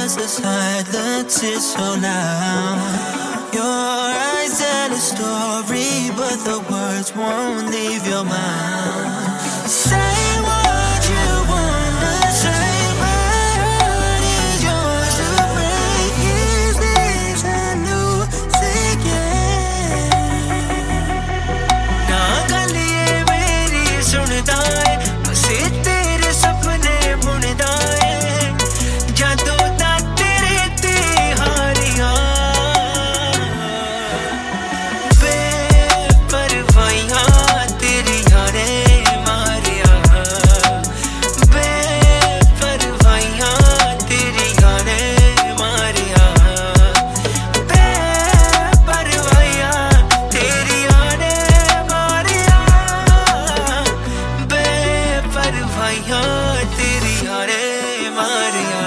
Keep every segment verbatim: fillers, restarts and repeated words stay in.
as the silence is so loud. Your eyes tell a story, but the words won't leave your mouth. Say what you wanna say, my heart is yours to break. Is this a losing game? ना गल ये मेरी सुनदा है, बस तेरे सपने बुनदा है, जादू दा तेरे ते हारियां। बेपरवाहियां तेरी यारे मारिया, बेपरवाहियां तेरी यारे मारिया, बेपरवाहियां तेरी यारे मारिया, बेपरवाहियां तेरी यारे मारिया।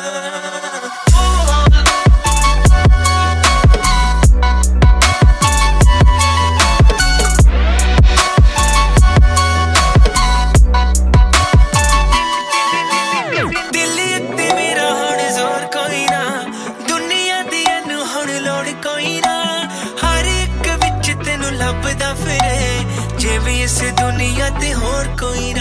दिल उत्ते मेरा हुण जोर कोई ना, दुनिया दी एनू हुण लोड़ कोई ना, हर एक विच तेनू लभदा फिरे, जिवें इस दुनिया ते होर कोई ना।